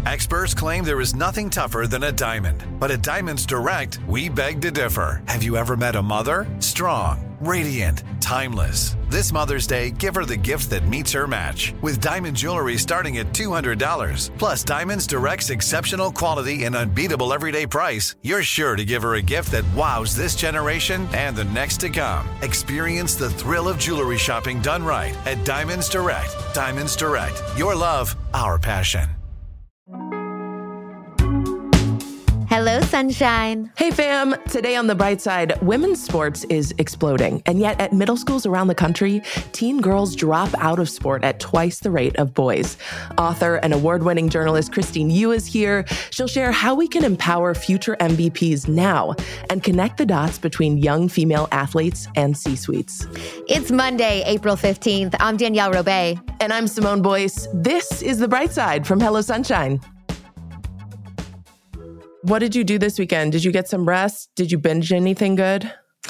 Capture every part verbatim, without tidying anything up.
Experts claim there is nothing tougher than a diamond. But at Diamonds Direct, we beg to differ. Have you ever met a mother? Strong, radiant, timeless. This Mother's Day, give her the gift that meets her match. With diamond jewelry starting at two hundred dollars. Plus, Diamonds Direct's exceptional quality and unbeatable everyday price, you're sure to give her a gift that wows this generation and the next to come. Experience the thrill of jewelry shopping done right at Diamonds Direct. Diamonds Direct. Your love, our passion. Hello, sunshine. Hey, fam. Today on The Bright Side, women's sports is exploding. And yet at middle schools around the country, teen girls drop out of sport at twice the rate of boys. Author and award-winning journalist Christine Yu is here. She'll share how we can empower future M V Ps now and connect the dots between young female athletes and C-suites. It's Monday, April fifteenth. I'm Danielle Robay. And I'm Simone Boyce. This is The Bright Side from Hello Sunshine. What did you do this weekend? Did you get some rest? Did you binge anything good?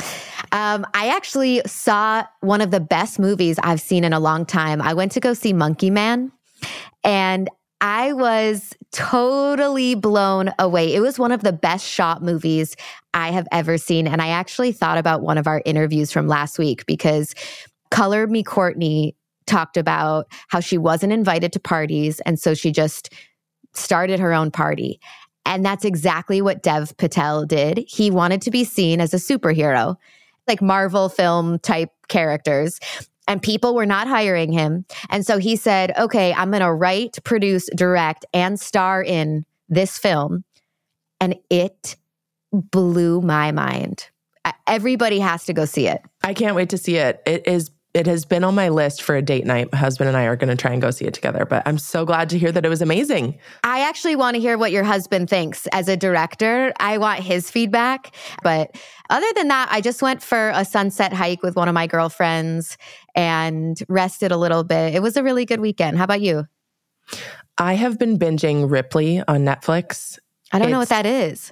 Um, I actually saw one of the best movies I've seen in a long time. I went to go see Monkey Man, and I was totally blown away. It was one of the best shot movies I have ever seen. And I actually thought about one of our interviews from last week because Color Me Courtney talked about how she wasn't invited to parties, and so she just started her own party. And that's exactly what Dev Patel did. He wanted to be seen as a superhero, like Marvel film type characters. And people were not hiring him. And so he said, okay, I'm going to write, produce, direct, and star in this film. And it blew my mind. Everybody has to go see it. I can't wait to see it. It is It has been on my list for a date night. My husband and I are going to try and go see it together, but I'm so glad to hear that it was amazing. I actually want to hear what your husband thinks as a director. I want his feedback. But other than that, I just went for a sunset hike with one of my girlfriends and rested a little bit. It was a really good weekend. How about you? I have been binging Ripley on Netflix. I don't it's, know what that is.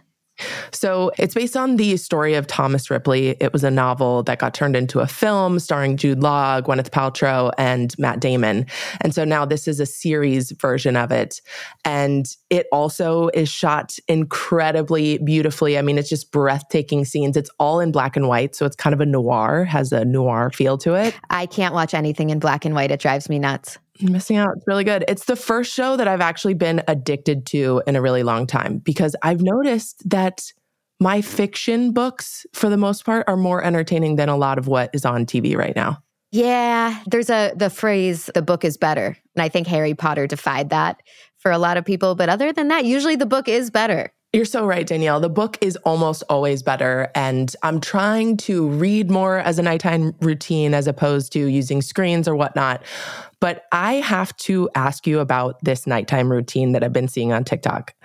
So it's based on the story of Thomas Ripley. It was a novel that got turned into a film starring Jude Law, Gwyneth Paltrow, and Matt Damon. And so now this is a series version of it. And it also is shot incredibly beautifully. I mean, it's just breathtaking scenes. It's all in black and white. So it's kind of a noir, has a noir feel to it. I can't watch anything in black and white. It drives me nuts. You're missing out. It's really good. It's the first show that I've actually been addicted to in a really long time because I've noticed that my fiction books, for the most part, are more entertaining than a lot of what is on T V right now. Yeah, there's a the phrase, the book is better. And I think Harry Potter defied that for a lot of people. But other than that, usually the book is better. You're so right, Danielle. The book is almost always better. And I'm trying to read more as a nighttime routine as opposed to using screens or whatnot. But I have to ask you about this nighttime routine that I've been seeing on TikTok.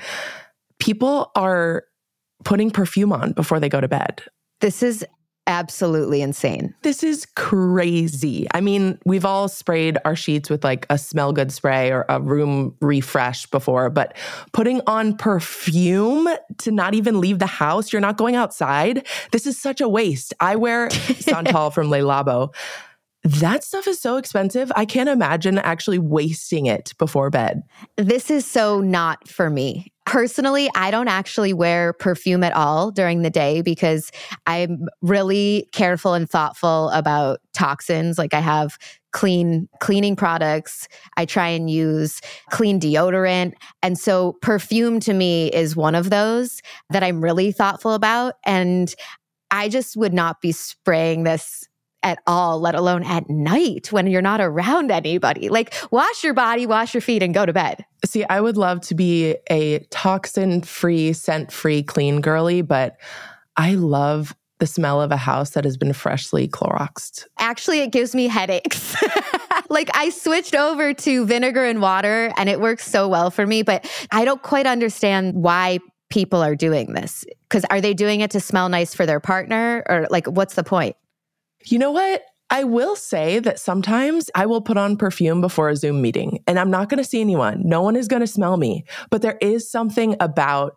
People are putting perfume on before they go to bed. This is absolutely insane. This is crazy. I mean, we've all sprayed our sheets with like a smell good spray or a room refresh before, but putting on perfume to not even leave the house, you're not going outside. This is such a waste. I wear Santal from Le Labo. That stuff is so expensive. I can't imagine actually wasting it before bed. This is so not for me. Personally, I don't actually wear perfume at all during the day because I'm really careful and thoughtful about toxins. Like I have clean cleaning products. I try and use clean deodorant. And so perfume to me is one of those that I'm really thoughtful about. And I just would not be spraying this at all, let alone at night when you're not around anybody. Like wash your body, wash your feet, and go to bed. See, I would love to be a toxin-free, scent-free, clean girly, but I love the smell of a house that has been freshly Cloroxed. Actually, it gives me headaches. Like I switched over to vinegar and water and it works so well for me, but I don't quite understand why people are doing this. Because are they doing it to smell nice for their partner? Or like, what's the point? You know what? I will say that sometimes I will put on perfume before a Zoom meeting and I'm not going to see anyone. No one is going to smell me. But there is something about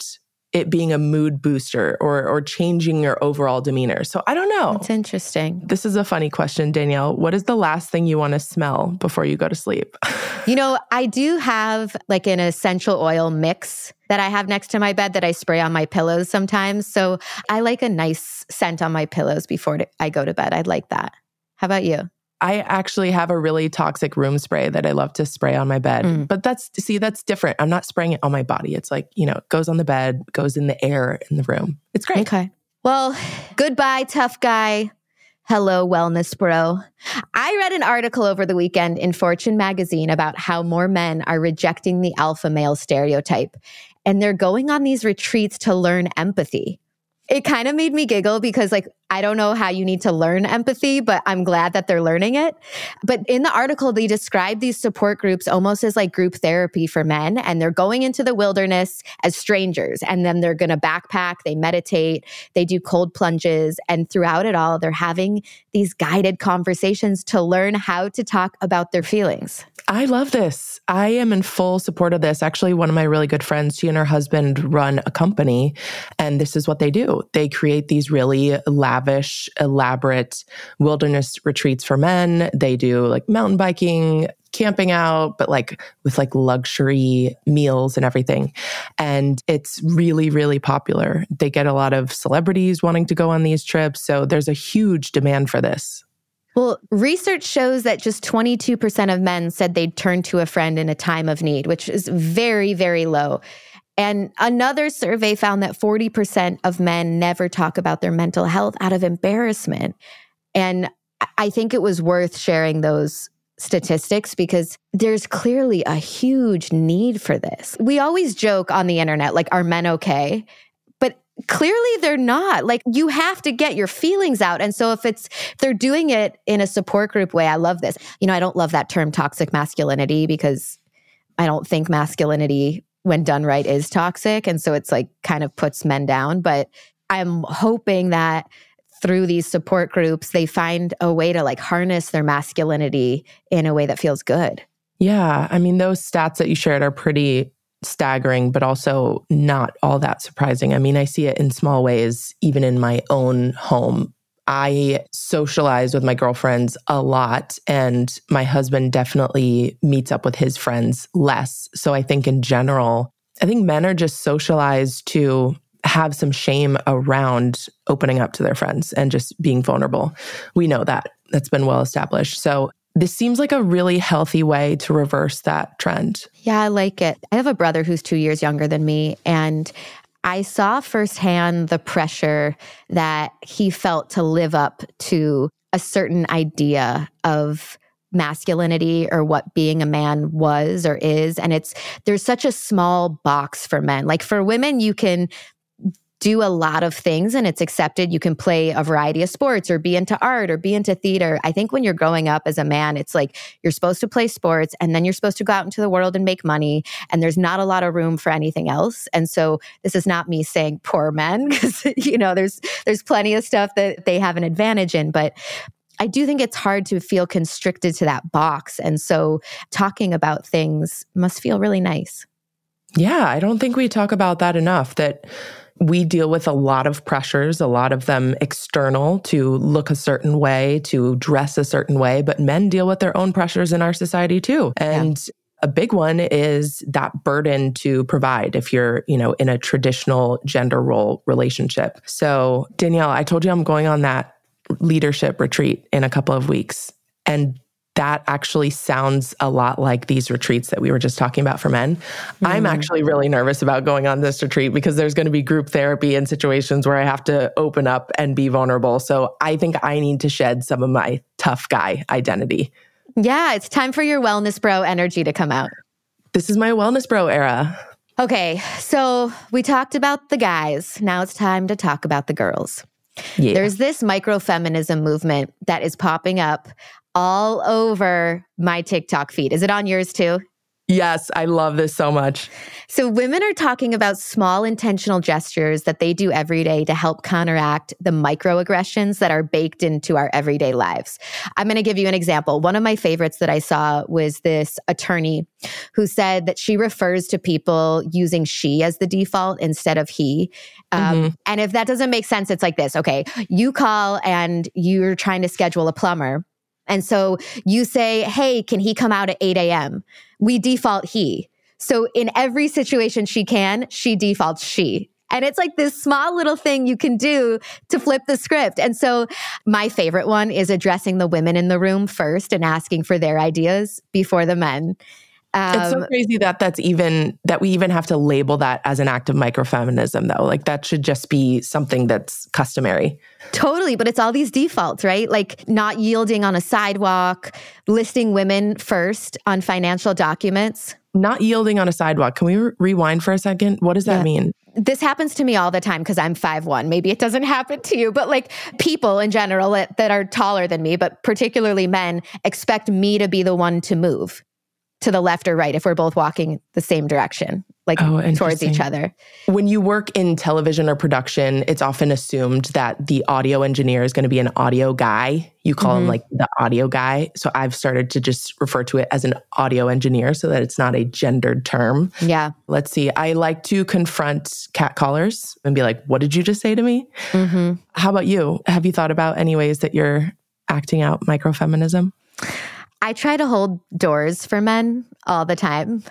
it being a mood booster or or changing your overall demeanor. So I don't know. It's interesting. This is a funny question, Danielle. What is the last thing you want to smell before you go to sleep? You know, I do have like an essential oil mix that I have next to my bed that I spray on my pillows sometimes. So I like a nice scent on my pillows before I go to bed. I'd like that. How about you? I actually have a really toxic room spray that I love to spray on my bed. Mm. But that's, see, that's different. I'm not spraying it on my body. It's like, you know, it goes on the bed, goes in the air in the room. It's great. Okay. Well, goodbye, tough guy. Hello, wellness bro. I read an article over the weekend in Fortune magazine about how more men are rejecting the alpha male stereotype, and they're going on these retreats to learn empathy. It kind of made me giggle because, like, I don't know how you need to learn empathy, but I'm glad that they're learning it. But in the article, they describe these support groups almost as like group therapy for men. And they're going into the wilderness as strangers. And then they're going to backpack, they meditate, they do cold plunges. And throughout it all, they're having these guided conversations to learn how to talk about their feelings. I love this. I am in full support of this. Actually, one of my really good friends, she and her husband run a company, and this is what they do. They create these really lavish, elaborate wilderness retreats for men. They do like mountain biking, camping out, but like with like luxury meals and everything. And it's really, really popular. They get a lot of celebrities wanting to go on these trips. So there's a huge demand for this. Well, research shows that just twenty-two percent of men said they'd turn to a friend in a time of need, which is very, very low. And another survey found that forty percent of men never talk about their mental health out of embarrassment. And I think it was worth sharing those statistics because there's clearly a huge need for this. We always joke on the internet, like, are men okay? Clearly they're not. Like, you have to get your feelings out. And so if it's, if they're doing it in a support group way, I love this. You know, I don't love that term toxic masculinity because I don't think masculinity, when done right, is toxic. And so it's like kind of puts men down. But I'm hoping that through these support groups, they find a way to like harness their masculinity in a way that feels good. Yeah. I mean, those stats that you shared are pretty staggering, but also not all that surprising. I mean, I see it in small ways, even in my own home. I socialize with my girlfriends a lot, and my husband definitely meets up with his friends less. So I think in general, I think men are just socialized to have some shame around opening up to their friends and just being vulnerable. We know that. That's been well established. So this seems like a really healthy way to reverse that trend. Yeah, I like it. I have a brother who's two years younger than me, and I saw firsthand the pressure that he felt to live up to a certain idea of masculinity or what being a man was or is. And it's, there's such a small box for men. Like for women, you can do a lot of things and it's accepted. You can play a variety of sports or be into art or be into theater. I think when you're growing up as a man, it's like you're supposed to play sports and then you're supposed to go out into the world and make money. And there's not a lot of room for anything else. And so this is not me saying poor men, because, you know, there's, there's plenty of stuff that they have an advantage in, but I do think it's hard to feel constricted to that box. And so talking about things must feel really nice. Yeah, I don't think we talk about that enough, that we deal with a lot of pressures, a lot of them external, to look a certain way, to dress a certain way, but men deal with their own pressures in our society too. And yeah. A big one is that burden to provide if you're, you know, in a traditional gender role relationship. So Danielle, I told you I'm going on that leadership retreat in a couple of weeks. And that actually sounds a lot like these retreats that we were just talking about for men. Mm-hmm. I'm actually really nervous about going on this retreat because there's going to be group therapy in situations where I have to open up and be vulnerable. So I think I need to shed some of my tough guy identity. Yeah, it's time for your wellness bro energy to come out. This is my wellness bro era. Okay, so we talked about the guys. Now it's time to talk about the girls. Yeah. There's this microfeminism movement that is popping up all over my TikTok feed. Is it on yours too? Yes, I love this so much. So women are talking about small intentional gestures that they do every day to help counteract the microaggressions that are baked into our everyday lives. I'm going to give you an example. One of my favorites that I saw was this attorney who said that she refers to people using she as the default instead of he. Um, mm-hmm. And if that doesn't make sense, it's like this. Okay, you call and you're trying to schedule a plumber. And so you say, hey, can he come out at eight a.m.? We default he. So in every situation she can, she defaults she. And it's like this small little thing you can do to flip the script. And so my favorite one is addressing the women in the room first and asking for their ideas before the men. Um, it's so crazy that that's even, that we even have to label that as an act of microfeminism, though. Like that should just be something that's customary. Totally. But it's all these defaults, right? Like not yielding on a sidewalk, listing women first on financial documents. Not yielding on a sidewalk. Can we re- rewind for a second? What does that yeah. mean? This happens to me all the time because I'm five one. Maybe it doesn't happen to you, but like people in general that, that are taller than me, but particularly men, expect me to be the one to move to the left or right if we're both walking the same direction, like oh, towards each other. When you work in television or production, it's often assumed that the audio engineer is going to be an audio guy. You call mm-hmm. him like the audio guy. So I've started to just refer to it as an audio engineer so that it's not a gendered term. Yeah. Let's see. I like to confront catcallers and be like, what did you just say to me? Mm-hmm. How about you? Have you thought about any ways that you're acting out microfeminism? I try to hold doors for men all the time.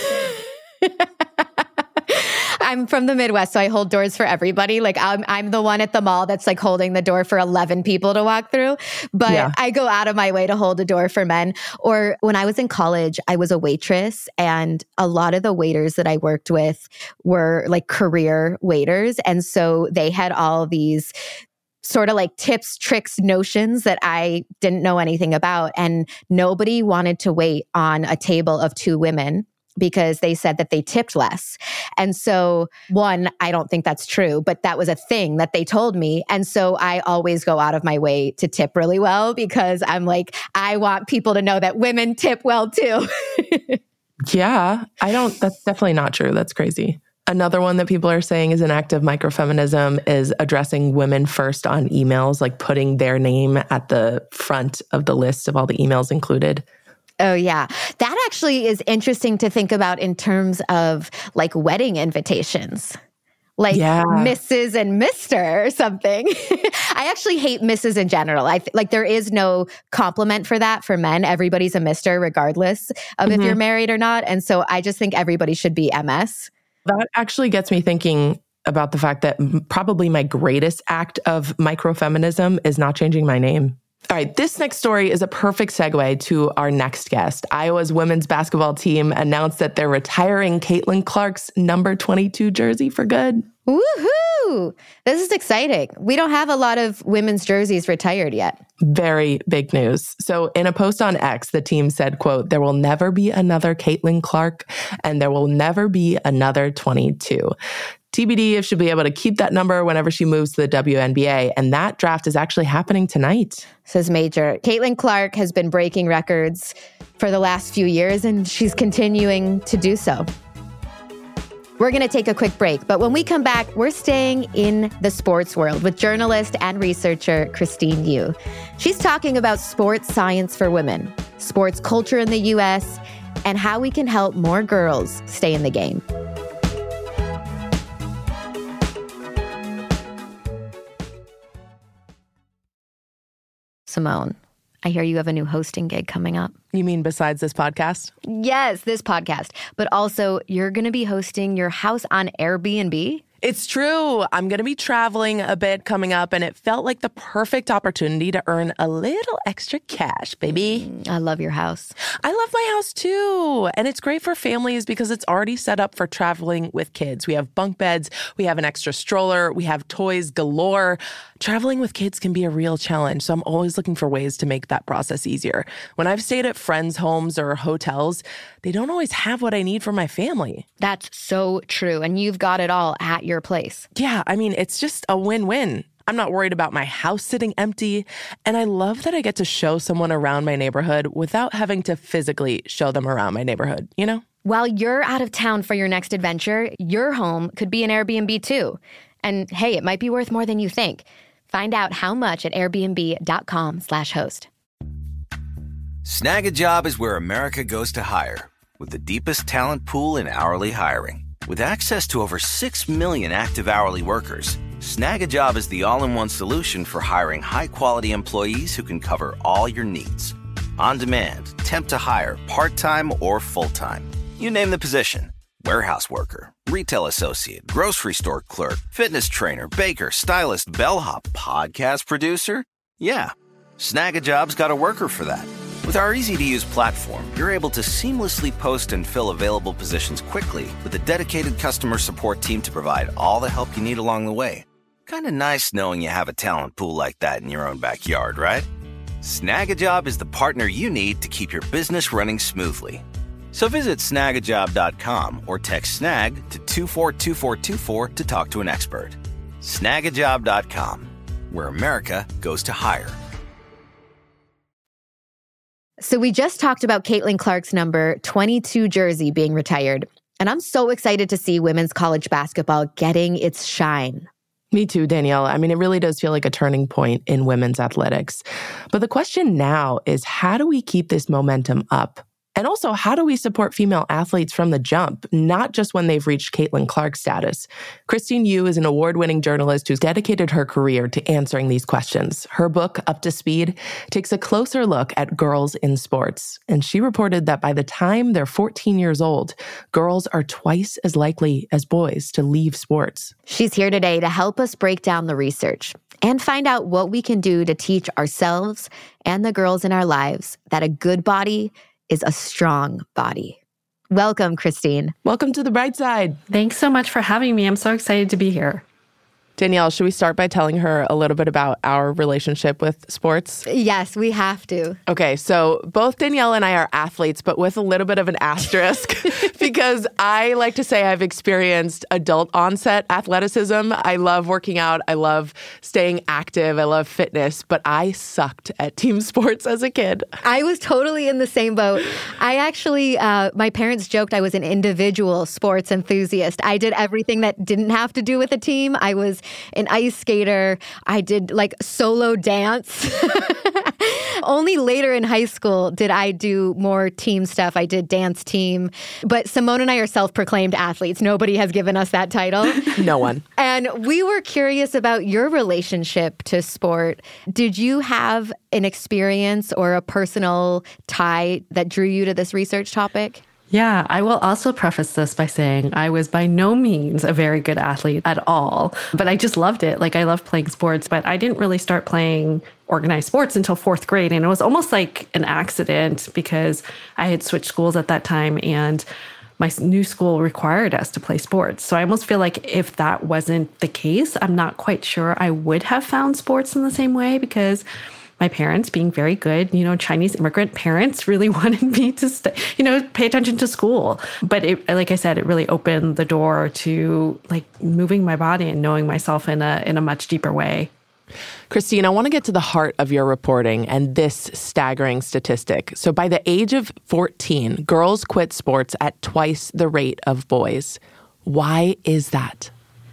I'm from the Midwest, so I hold doors for everybody. Like I'm, I'm the one at the mall that's like holding the door for eleven people to walk through. But yeah. I go out of my way to hold a door for men. Or when I was in college, I was a waitress, and a lot of the waiters that I worked with were like career waiters. And so they had all these sort of like tips, tricks, notions that I didn't know anything about. And nobody wanted to wait on a table of two women because they said that they tipped less. And so one, I don't think that's true, but that was a thing that they told me. And so I always go out of my way to tip really well because I'm like, I want people to know that women tip well too. Yeah, I don't, that's definitely not true. That's crazy. Another one that people are saying is an act of microfeminism is addressing women first on emails, like putting their name at the front of the list of all the emails included. Oh, yeah. That actually is interesting to think about in terms of like wedding invitations. Like yeah. Missus and Mister or something. I actually hate Missus in general. I th- like there is no compliment for that for men. Everybody's a Mister regardless of mm-hmm. if you're married or not. And so I just think everybody should be M S. That actually gets me thinking about the fact that probably my greatest act of microfeminism is not changing my name. All right, this next story is a perfect segue to our next guest. Iowa's women's basketball team announced that they're retiring Caitlin Clark's number twenty-two jersey for good. Woohoo! This is exciting. We don't have a lot of women's jerseys retired yet. Very big news. So in a post on X, the team said, quote, there will never be another Caitlin Clark and there will never be another twenty-two. T B D if she'll be able to keep that number whenever she moves to the W N B A. And that draft is actually happening tonight. Says Major. Caitlin Clark has been breaking records for the last few years, and she's continuing to do so. We're going to take a quick break, but when we come back, we're staying in the sports world with journalist and researcher Christine Yu. She's talking about sports science for women, sports culture in the U S, and how we can help more girls stay in the game. Simone, I hear you have a new hosting gig coming up. You mean besides this podcast? Yes, this podcast. But also, you're going to be hosting your house on Airbnb? It's true. I'm going to be traveling a bit coming up, and it felt like the perfect opportunity to earn a little extra cash, baby. Mm, I love your house. I love my house too. And it's great for families because it's already set up for traveling with kids. We have bunk beds, we have an extra stroller, we have toys galore. Traveling with kids can be a real challenge, so I'm always looking for ways to make that process easier. When I've stayed at friends' homes or hotels, they don't always have what I need for my family. That's so true. And you've got it all at your place. Yeah, I mean, it's just a win-win. I'm not worried about my house sitting empty, and I love that I get to show someone around my neighborhood without having to physically show them around my neighborhood, you know? While you're out of town for your next adventure, your home could be an Airbnb too. And hey, it might be worth more than you think. Find out how much at airbnb.com slash host. Snag a Job is where America goes to hire, with the deepest talent pool in hourly hiring. With access to over six million active hourly workers, Snag a Job is the all-in-one solution for hiring high-quality employees who can cover all your needs. On demand, temp to hire, part-time or full-time. You name the position. Warehouse worker, retail associate, grocery store clerk, fitness trainer, baker, stylist, bellhop, podcast producer. Yeah, Snag a Job's got a worker for that. With our easy-to-use platform, you're able to seamlessly post and fill available positions quickly with a dedicated customer support team to provide all the help you need along the way. Kind of nice knowing you have a talent pool like that in your own backyard, right? Snag a Job is the partner you need to keep your business running smoothly. So visit snag a job dot com or text snag to two four two four two four to talk to an expert. snag a job dot com, where America goes to hire. So we just talked about Caitlin Clark's number twenty-two jersey being retired. And I'm so excited to see women's college basketball getting its shine. Me too, Danielle. I mean, it really does feel like a turning point in women's athletics. But the question now is, how do we keep this momentum up? And also, how do we support female athletes from the jump, not just when they've reached Caitlin Clark status? Christine Yu is an award-winning journalist who's dedicated her career to answering these questions. Her book, Up to Speed, takes a closer look at girls in sports. And she reported that by the time they're fourteen years old, girls are twice as likely as boys to leave sports. She's here today to help us break down the research and find out what we can do to teach ourselves and the girls in our lives that a good body is a strong body. Welcome, Christine. Welcome to the bright side. Thanks so much for having me. I'm so excited to be here. Danielle, should we start by telling her a little bit about our relationship with sports? Yes, we have to. Okay, so both Danielle and I are athletes, but with a little bit of an asterisk because I like to say I've experienced adult onset athleticism. I love working out. I love staying active. I love fitness, but I sucked at team sports as a kid. I was totally in the same boat. I actually, uh, my parents joked I was an individual sports enthusiast. I did everything that didn't have to do with a team. I was an ice skater. I did like solo dance. Only later in high school did I do more team stuff. I did dance team. But Simone and I are self-proclaimed athletes. Nobody has given us that title. No one. And we were curious about your relationship to sport. Did you have an experience or a personal tie that drew you to this research topic? Yeah, I will also preface this by saying I was by no means a very good athlete at all, but I just loved it. Like I loved playing sports, but I didn't really start playing organized sports until fourth grade. And it was almost like an accident because I had switched schools at that time and my new school required us to play sports. So I almost feel like if that wasn't the case, I'm not quite sure I would have found sports in the same way because my parents, being very good, you know, Chinese immigrant parents, really wanted me to, st- you know, pay attention to school. But it, like I said, it really opened the door to like moving my body and knowing myself in a in a much deeper way. Christine, I want to get to the heart of your reporting and this staggering statistic. So by the age of fourteen, girls quit sports at twice the rate of boys. Why is that?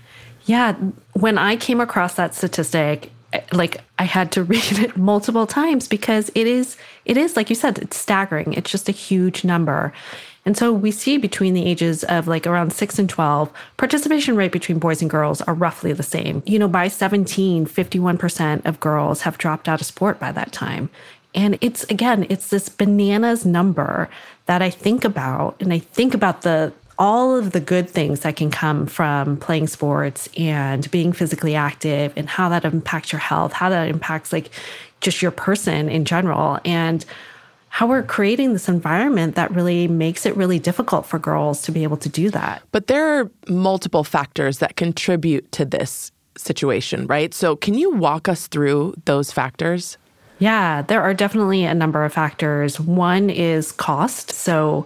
Yeah, when I came across that statistic, like I had to read it multiple times because it is, it is, like you said, it's staggering. It's just a huge number. And so we see between the ages of like around six and twelve, participation rate between boys and girls are roughly the same. You know, by seventeen, fifty-one percent of girls have dropped out of sport by that time. And it's, again, it's this bananas number that I think about, and I think about the all of the good things that can come from playing sports and being physically active and how that impacts your health, how that impacts like just your person in general, and how we're creating this environment that really makes it really difficult for girls to be able to do that. But there are multiple factors that contribute to this situation, right? So can you walk us through those factors? Yeah, there are definitely a number of factors. One is cost. So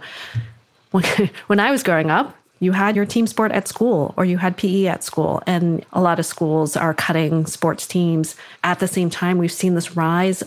when I was growing up, you had your team sport at school or you had P E at school. And a lot of schools are cutting sports teams. At the same time, we've seen this rise of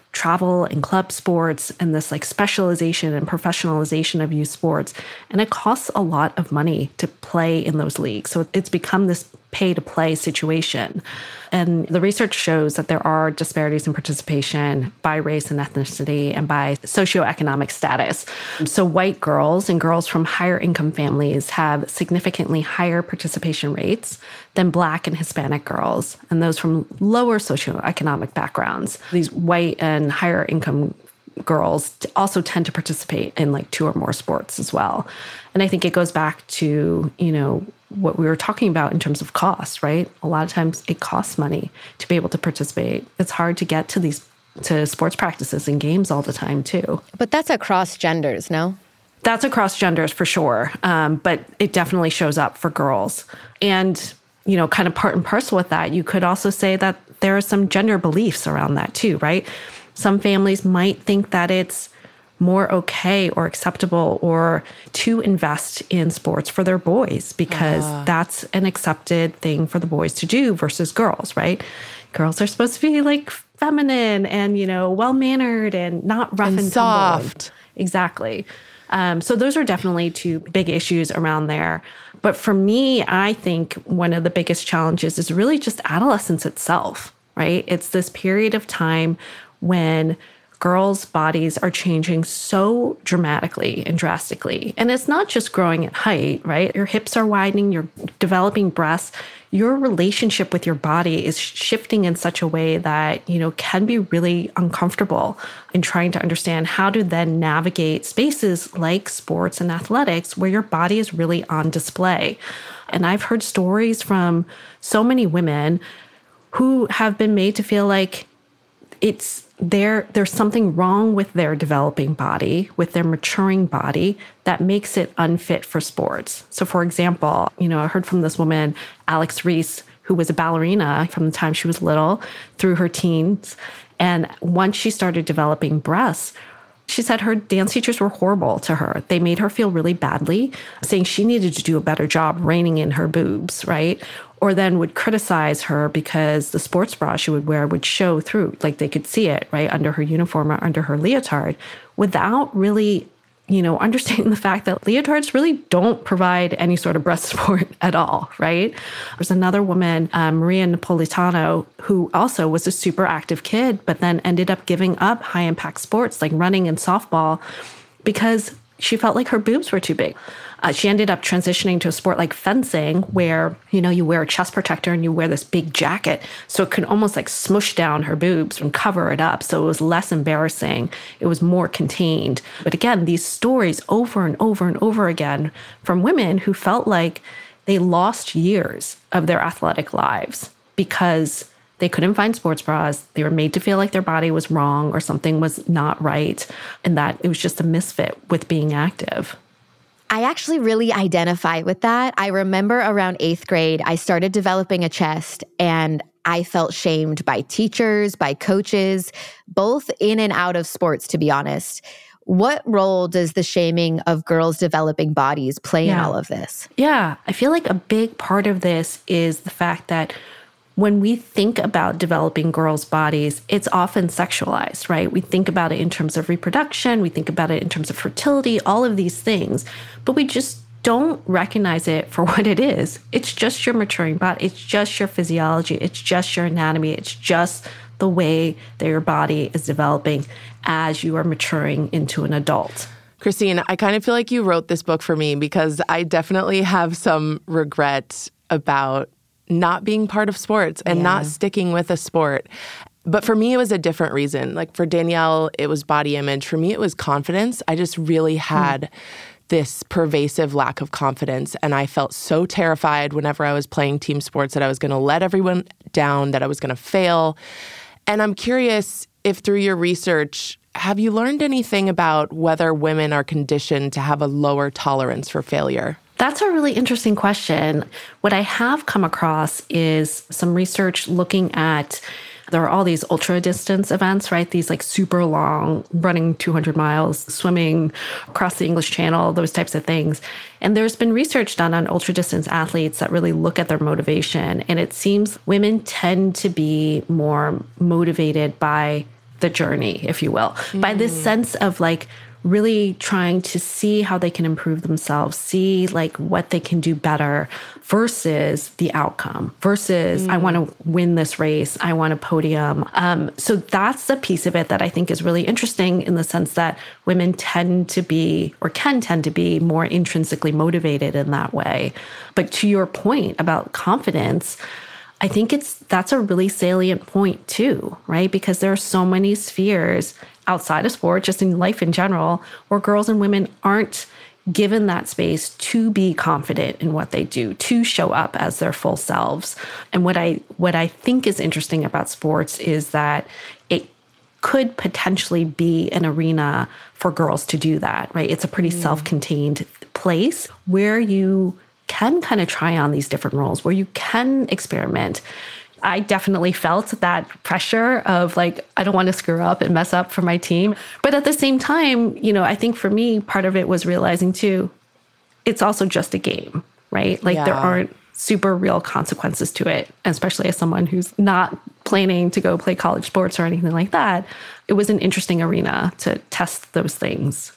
travel and club sports and this like specialization and professionalization of youth sports. And it costs a lot of money to play in those leagues. So it's become this pay to play situation. And the research shows that there are disparities in participation by race and ethnicity and by socioeconomic status. So white girls and girls from higher income families have significantly higher participation rates than Black and Hispanic girls, and those from lower socioeconomic backgrounds. These white and higher income girls also tend to participate in like two or more sports as well. And I think it goes back to, you know, what we were talking about in terms of cost, right? A lot of times it costs money to be able to participate. It's hard to get to these, to sports practices and games all the time too. But that's across genders, no? That's across genders for sure. Um, but it definitely shows up for girls. And, you know, kind of part and parcel with that, you could also say that there are some gender beliefs around that too, right? Some families might think that it's more okay or acceptable or to invest in sports for their boys because uh. that's an accepted thing for the boys to do versus girls, right? Girls are supposed to be like feminine and, you know, well-mannered and not rough and, and soft. Exactly. Um, so those are definitely two big issues around there. But for me, I think one of the biggest challenges is really just adolescence itself, right? It's this period of time when girls' bodies are changing so dramatically and drastically. And it's not just growing in height, right? Your hips are widening, you're developing breasts. Your relationship with your body is shifting in such a way that, you know, can be really uncomfortable in trying to understand how to then navigate spaces like sports and athletics where your body is really on display. And I've heard stories from so many women who have been made to feel like it's there, there's something wrong with their developing body, with their maturing body that makes it unfit for sports. So for example, you know, I heard from this woman, Alex Reese, who was a ballerina from the time she was little through her teens. And once she started developing breasts, she said her dance teachers were horrible to her. They made her feel really badly, saying she needed to do a better job reining in her boobs, right? Or then would criticize her because the sports bra she would wear would show through, like they could see it, right, under her uniform or under her leotard, without really, you know, understanding the fact that leotards really don't provide any sort of breast support at all, right? There's another woman, um, Maria Napolitano, who also was a super active kid, but then ended up giving up high-impact sports like running and softball because she felt like her boobs were too big. Uh, she ended up transitioning to a sport like fencing where, you know, you wear a chest protector and you wear this big jacket. So it could almost like smush down her boobs and cover it up. So it was less embarrassing. It was more contained. But again, these stories over and over and over again from women who felt like they lost years of their athletic lives because they couldn't find sports bras. They were made to feel like their body was wrong or something was not right, and that it was just a misfit with being active. I actually really identify with that. I remember around eighth grade, I started developing a chest and I felt shamed by teachers, by coaches, both in and out of sports, to be honest. What role does the shaming of girls' developing bodies play yeah. in all of this? Yeah, I feel like a big part of this is the fact that when we think about developing girls' bodies, it's often sexualized, right? We think about it in terms of reproduction, we think about it in terms of fertility, all of these things, but we just don't recognize it for what it is. It's just your maturing body. It's just your physiology. It's just your anatomy. It's just the way that your body is developing as you are maturing into an adult. Christine, I kind of feel like you wrote this book for me because I definitely have some regret about not being part of sports and yeah. not sticking with a sport. But for me, it was a different reason. Like for Danielle, it was body image. For me, it was confidence. I just really had mm. this pervasive lack of confidence. And I felt so terrified whenever I was playing team sports that I was going to let everyone down, that I was going to fail. And I'm curious if through your research, have you learned anything about whether women are conditioned to have a lower tolerance for failure? That's a really interesting question. What I have come across is some research looking at, there are all these ultra distance events, right? These like super long, running two hundred miles, swimming across the English Channel, those types of things. And there's been research done on ultra distance athletes that really look at their motivation. And it seems women tend to be more motivated by the journey, if you will, mm. by this sense of like really trying to see how they can improve themselves, see like what they can do better versus the outcome, versus mm. I want to win this race, I want a podium. Um, so that's the piece of it that I think is really interesting in the sense that women tend to be, or can tend to be, more intrinsically motivated in that way. But to your point about confidence, I think it's that's a really salient point too, right? Because there are so many spheres outside of sport, just in life in general, where girls and women aren't given that space to be confident in what they do, to show up as their full selves. And what I what I think is interesting about sports is that it could potentially be an arena for girls to do that, right? It's a pretty mm. self-contained place where you can kind of try on these different roles, where you can experiment. I definitely felt that pressure of like, I don't want to screw up and mess up for my team. But at the same time, you know, I think for me, part of it was realizing too, it's also just a game, right? Like yeah. there aren't super real consequences to it, especially as someone who's not planning to go play college sports or anything like that. It was an interesting arena to test those things.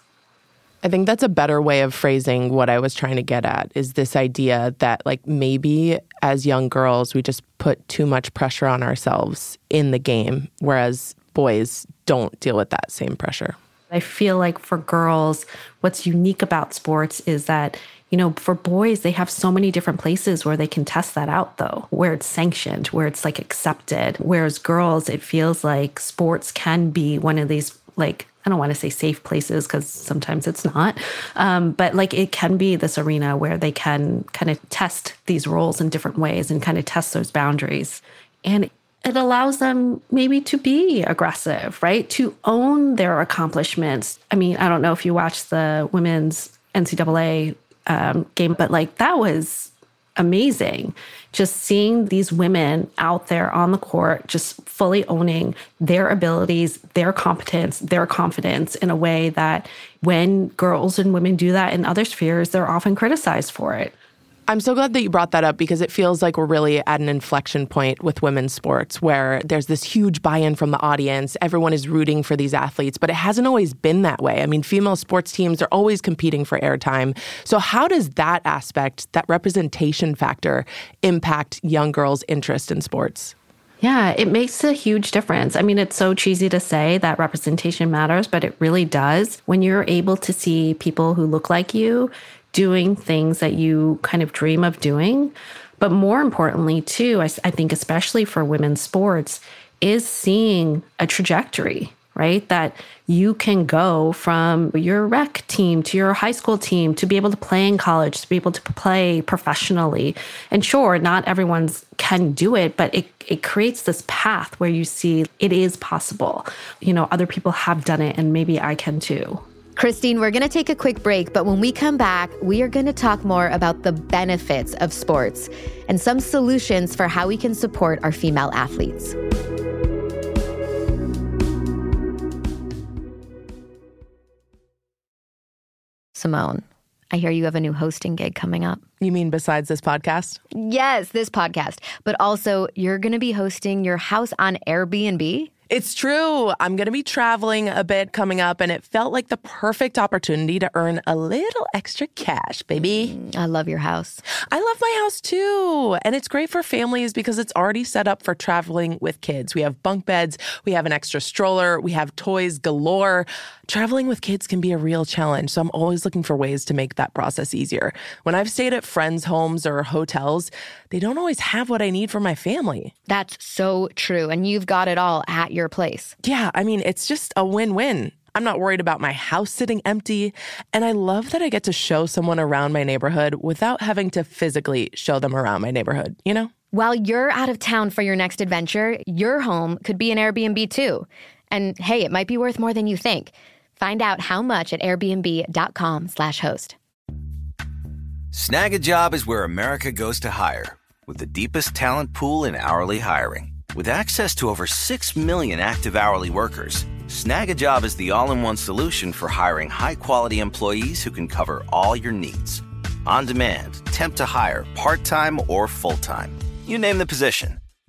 I think that's a better way of phrasing what I was trying to get at, is this idea that like maybe as young girls, we just put too much pressure on ourselves in the game, whereas boys don't deal with that same pressure. I feel like for girls, what's unique about sports is that, you know, for boys, they have so many different places where they can test that out, though, where it's sanctioned, where it's like accepted. Whereas girls, it feels like sports can be one of these, like, I don't want to say safe places because sometimes it's not, um, but like it can be this arena where they can kind of test these roles in different ways and kind of test those boundaries. And it allows them maybe to be aggressive, right? To own their accomplishments. I mean, I don't know if you watched the women's N C double A um, game, but like that was amazing. Just seeing these women out there on the court, just fully owning their abilities, their competence, their confidence in a way that when girls and women do that in other spheres, they're often criticized for it. I'm so glad that you brought that up because it feels like we're really at an inflection point with women's sports where there's this huge buy-in from the audience. Everyone is rooting for these athletes, but it hasn't always been that way. I mean, female sports teams are always competing for airtime. So how does that aspect, that representation factor, impact young girls' interest in sports? Yeah, it makes a huge difference. I mean, it's so cheesy to say that representation matters, but it really does. When you're able to see people who look like you doing things that you kind of dream of doing. But more importantly, too, I, I think especially for women's sports, is seeing a trajectory, right? That you can go from your rec team to your high school team to be able to play in college, to be able to play professionally. And sure, not everyone's can do it, but it, it creates this path where you see it is possible. You know, other people have done it and maybe I can too. Christine, we're going to take a quick break, but when we come back, we are going to talk more about the benefits of sports and some solutions for how we can support our female athletes. Simone, I hear you have a new hosting gig coming up. You mean besides this podcast? Yes, this podcast, but also you're going to be hosting your house on Airbnb? It's true. I'm going to be traveling a bit coming up, and it felt like the perfect opportunity to earn a little extra cash, baby. Mm, I love your house. I love my house, too. And it's great for families because it's already set up for traveling with kids. We have bunk beds. We have an extra stroller. We have toys galore. Traveling with kids can be a real challenge, so I'm always looking for ways to make that process easier. When I've stayed at friends' homes or hotels, they don't always have what I need for my family. That's so true. And you've got it all at your place. Yeah, I mean, it's just a win-win. I'm not worried about my house sitting empty. And I love that I get to show someone around my neighborhood without having to physically show them around my neighborhood, you know? While you're out of town for your next adventure, your home could be an Airbnb too. And hey, it might be worth more than you think. Find out how much at airbnb.com slash host. Snag a Job is where America goes to hire, with the deepest talent pool in hourly hiring. With access to over six million active hourly workers, Snag a Job is the all-in-one solution for hiring high-quality employees who can cover all your needs. On demand, temp to hire, part-time or full-time. You name the position.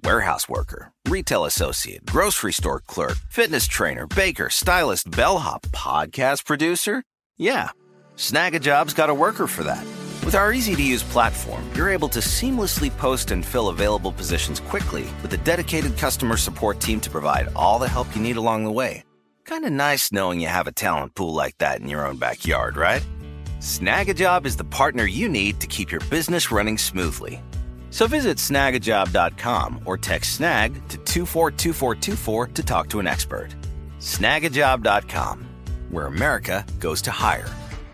Warehouse worker, retail associate, grocery store clerk, fitness trainer, baker, stylist, bellhop, podcast producer? Yeah, Snag a Job's got a worker for that. With our easy-to-use platform, you're able to seamlessly post and fill available positions quickly with a dedicated customer support team to provide all the help you need along the way. Kind of nice knowing you have a talent pool like that in your own backyard, right? Snag a Job is the partner you need to keep your business running smoothly. So visit snag a job dot com or text snag to two four two four two four to talk to an expert. snag a job dot com, where America goes to hire.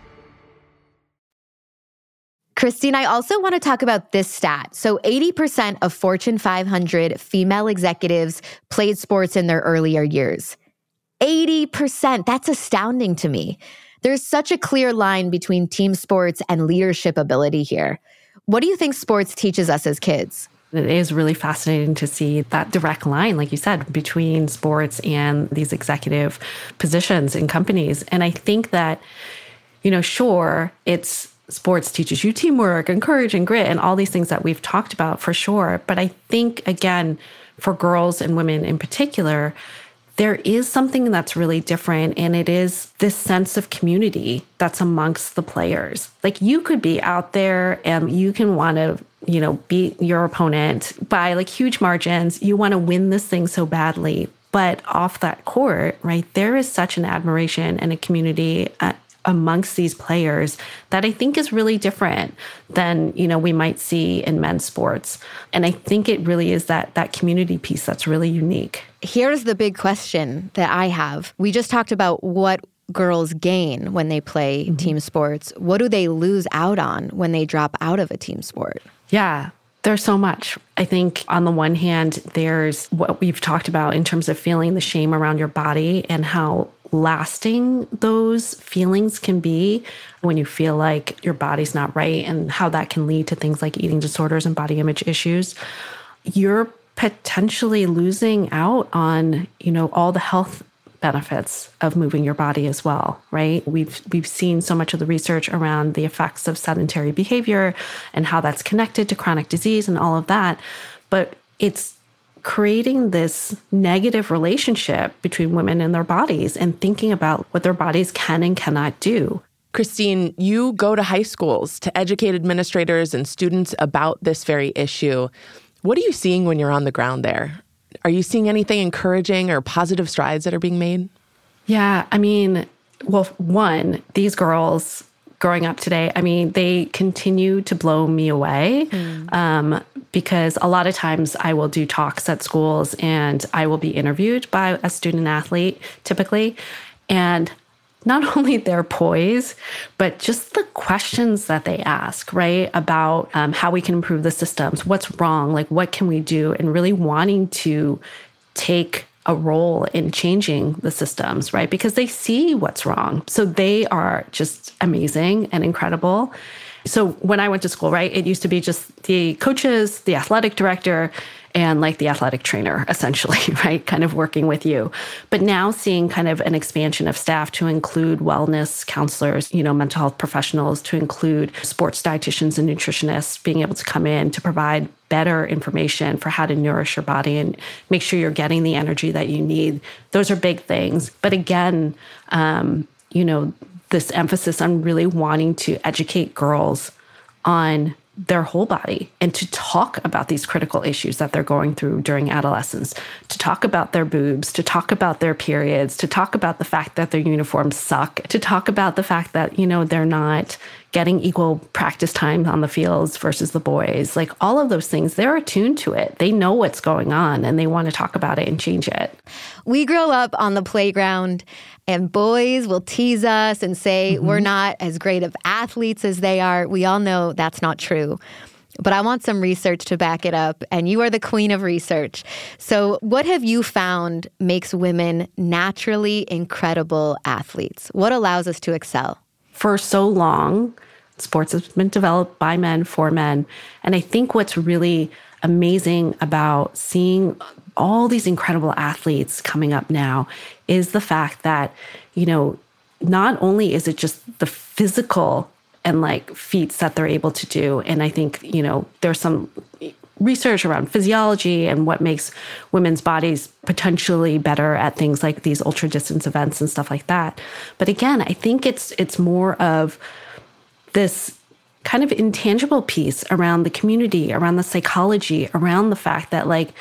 Christine, I also want to talk about this stat. So eighty percent of Fortune five hundred female executives played sports in their earlier years. eighty percent. That's astounding to me. There's such a clear line between team sports and leadership ability here. What do you think sports teaches us as kids? It is really fascinating to see that direct line, like you said, between sports and these executive positions in companies. And I think that, you know, sure, it's sports teaches you teamwork and courage and grit and all these things that we've talked about for sure. But I think, again, for girls and women in particular, there is something that's really different, and it is this sense of community that's amongst the players. Like, you could be out there and you can want to, you know, beat your opponent by like huge margins. You want to win this thing so badly. But off that court, right, there is such an admiration and a community uh, amongst these players that I think is really different than, you know, we might see in men's sports. And I think it really is that that community piece that's really unique. Here's the big question that I have. We just talked about what girls gain when they play mm-hmm. team sports. What do they lose out on when they drop out of a team sport? Yeah. There's so much. I think on the one hand, there's what we've talked about in terms of feeling the shame around your body and how lasting those feelings can be when you feel like your body's not right, and how that can lead to things like eating disorders and body image issues. You're potentially losing out on, you know, all the health benefits of moving your body as well, right? We've we've seen so much of the research around the effects of sedentary behavior and how that's connected to chronic disease and all of that. But it's creating this negative relationship between women and their bodies and thinking about what their bodies can and cannot do. Christine, you go to high schools to educate administrators and students about this very issue. What are you seeing when you're on the ground there? Are you seeing anything encouraging or positive strides that are being made? Yeah, I mean, well, one, these girls growing up today, I mean, they continue to blow me away mm. um, because a lot of times I will do talks at schools and I will be interviewed by a student athlete typically. And not only their poise, but just the questions that they ask, right? About um, how we can improve the systems, what's wrong, like what can we do, and really wanting to take a role in changing the systems, right? Because they see what's wrong. So they are just amazing and incredible. So when I went to school, right, it used to be just the coaches, the athletic director, and like the athletic trainer, essentially, right, kind of working with you. But now seeing kind of an expansion of staff to include wellness counselors, you know, mental health professionals, to include sports dietitians and nutritionists, being able to come in to provide better information for how to nourish your body and make sure you're getting the energy that you need. Those are big things. But again, um, you know, this emphasis on really wanting to educate girls on their whole body and to talk about these critical issues that they're going through during adolescence, to talk about their boobs, to talk about their periods, to talk about the fact that their uniforms suck, to talk about the fact that, you know, they're not getting equal practice time on the fields versus the boys. Like all of those things, they're attuned to it. They know what's going on and they want to talk about it and change it. We grow up on the playground and boys will tease us and say mm-hmm. we're not as great of athletes as they are. We all know that's not true. But I want some research to back it up. And you are the queen of research. So what have you found makes women naturally incredible athletes? What allows us to excel? For so long, sports has been developed by men for men. And I think what's really amazing about seeing all these incredible athletes coming up now is the fact that, you know, not only is it just the physical and like feats that they're able to do. And I think, you know, there's some research around physiology and what makes women's bodies potentially better at things like these ultra distance events and stuff like that. But again, I think it's it's more of this kind of intangible piece around the community, around the psychology, around the fact that like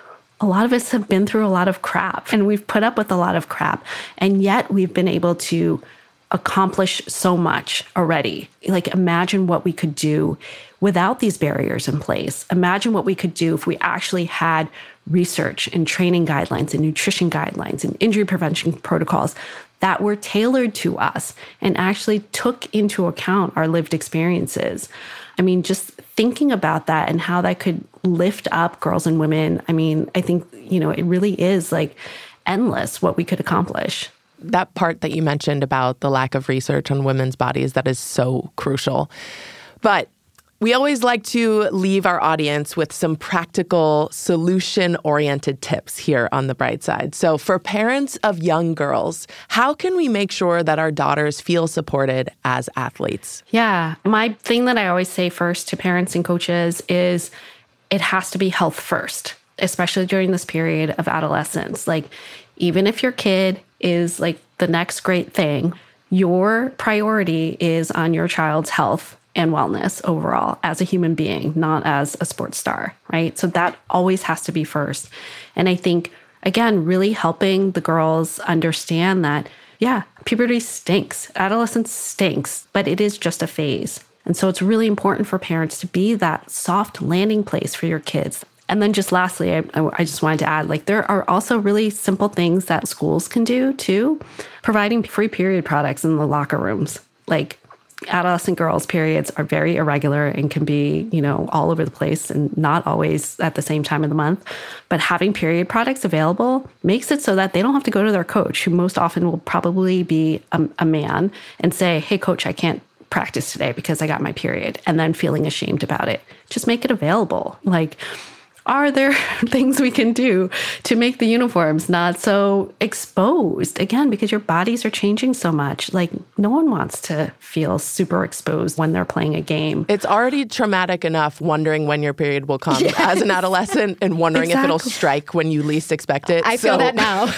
a lot of us have been through a lot of crap and we've put up with a lot of crap. And yet we've been able to accomplish so much already. Like imagine what we could do without these barriers in place. Imagine what we could do if we actually had research and training guidelines and nutrition guidelines and injury prevention protocols that were tailored to us and actually took into account our lived experiences. I mean, just thinking about that and how that could lift up girls and women, I mean, I think, you know, it really is like endless what we could accomplish. That part that you mentioned about the lack of research on women's bodies, that is so crucial. But we always like to leave our audience with some practical, solution-oriented tips here on The Bright Side. So for parents of young girls, how can we make sure that our daughters feel supported as athletes? Yeah. My thing that I always say first to parents and coaches is it has to be health first, especially during this period of adolescence. Like, even if your kid is like the next great thing, your priority is on your child's health and wellness overall as a human being, not as a sports star, right? So that always has to be first. And I think, again, really helping the girls understand that, yeah, puberty stinks, adolescence stinks, but it is just a phase. And so it's really important for parents to be that soft landing place for your kids. And then just lastly, I, I just wanted to add, like, there are also really simple things that schools can do too, providing free period products in the locker rooms. Like, adolescent girls' periods are very irregular and can be, you know, all over the place and not always at the same time of the month. But having period products available makes it so that they don't have to go to their coach, who most often will probably be a, a man, and say, hey, coach, I can't practice today because I got my period, and then feeling ashamed about it. Just make it available. Like, are there things we can do to make the uniforms not so exposed? Again, because your bodies are changing so much. Like, no one wants to feel super exposed when they're playing a game. It's already traumatic enough wondering when your period will come yes. as an adolescent and wondering exactly. if it'll strike when you least expect it. I so, feel that now.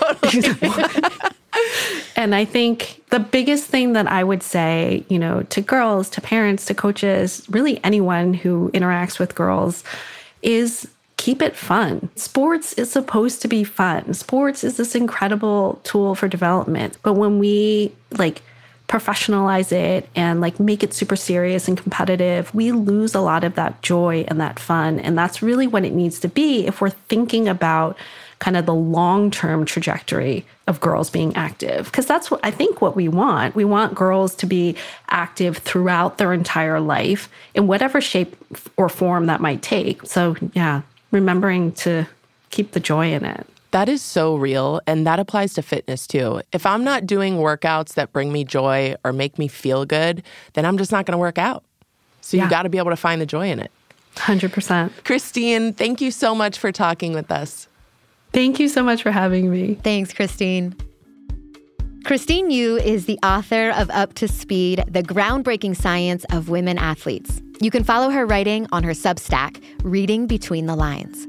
Totally. And I think the biggest thing that I would say, you know, to girls, to parents, to coaches, really anyone who interacts with girls, is keep it fun. Sports is supposed to be fun. Sports is this incredible tool for development. But when we like professionalize it and like make it super serious and competitive, we lose a lot of that joy and that fun. And that's really what it needs to be if we're thinking about kind of the long-term trajectory of girls being active. Because that's what I think what we want. We want girls to be active throughout their entire life in whatever shape or form that might take. So yeah, remembering to keep the joy in it. That is so real, and that applies to fitness too. If I'm not doing workouts that bring me joy or make me feel good, then I'm just not going to work out. So yeah. you got to be able to find the joy in it. one hundred percent. Christine, thank you so much for talking with us. Thank you so much for having me. Thanks, Christine. Christine Yu is the author of Up to Speed, The Groundbreaking Science of Women Athletes. You can follow her writing on her Substack, Reading Between the Lines.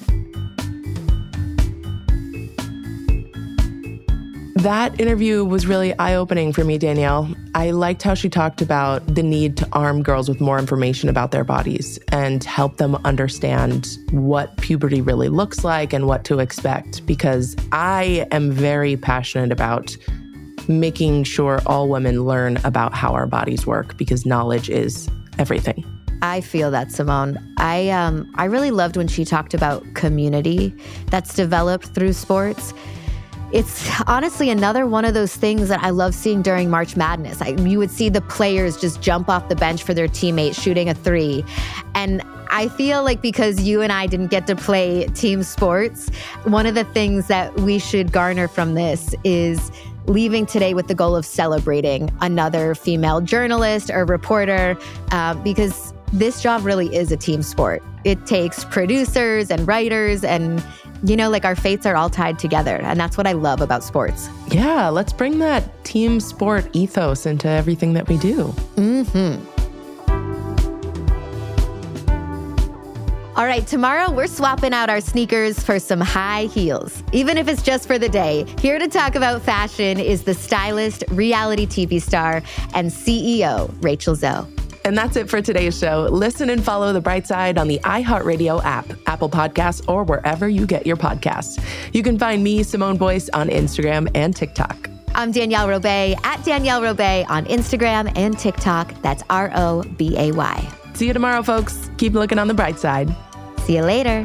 That interview was really eye-opening for me, Danielle. I liked how she talked about the need to arm girls with more information about their bodies and help them understand what puberty really looks like and what to expect, because I am very passionate about making sure all women learn about how our bodies work, because knowledge is everything. I feel that, Simone. I um I really loved when she talked about community that's developed through sports. It's honestly another one of those things that I love seeing during March Madness. I, you would see the players just jump off the bench for their teammates shooting a three. And I feel like because you and I didn't get to play team sports, one of the things that we should garner from this is leaving today with the goal of celebrating another female journalist or reporter, uh, because this job really is a team sport. It takes producers and writers and, you know, like our fates are all tied together. And that's what I love about sports. Yeah, let's bring that team sport ethos into everything that we do. Mm-hmm. All right, tomorrow we're swapping out our sneakers for some high heels, even if it's just for the day. Here to talk about fashion is the stylist, reality T V star, and C E O, Rachel Zoe. And that's it for today's show. Listen and follow The Bright Side on the iHeartRadio app, Apple Podcasts, or wherever you get your podcasts. You can find me, Simone Boyce, on Instagram and TikTok. I'm Danielle Robay, at Danielle Robay on Instagram and TikTok. That's R O B A Y. See you tomorrow, folks. Keep looking on the bright side. See you later.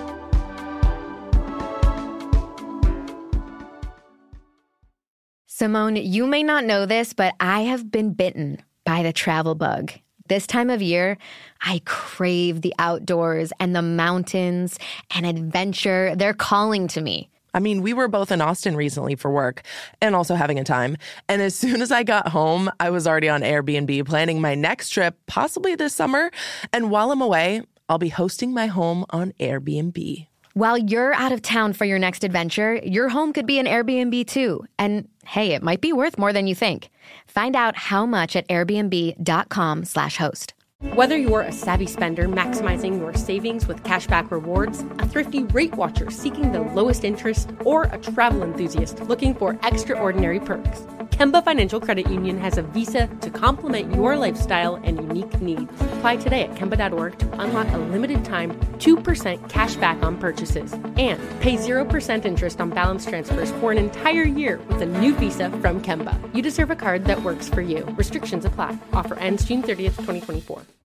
Simone, you may not know this, but I have been bitten by the travel bug. This time of year, I crave the outdoors and the mountains and adventure. They're calling to me. I mean, we were both in Austin recently for work and also having a time. And as soon as I got home, I was already on Airbnb planning my next trip, possibly this summer. And while I'm away, I'll be hosting my home on Airbnb. While you're out of town for your next adventure, your home could be an Airbnb too. And hey, it might be worth more than you think. Find out how much at airbnb.com slash host. Whether you're a savvy spender maximizing your savings with cashback rewards, a thrifty rate watcher seeking the lowest interest, or a travel enthusiast looking for extraordinary perks, Kemba Financial Credit Union has a visa to complement your lifestyle and unique needs. Apply today at Kemba dot org to unlock a limited time two percent cash back on purchases and pay zero percent interest on balance transfers for an entire year with a new visa from Kemba. You deserve a card that works for you. Restrictions apply. Offer ends June thirtieth, twenty twenty-four.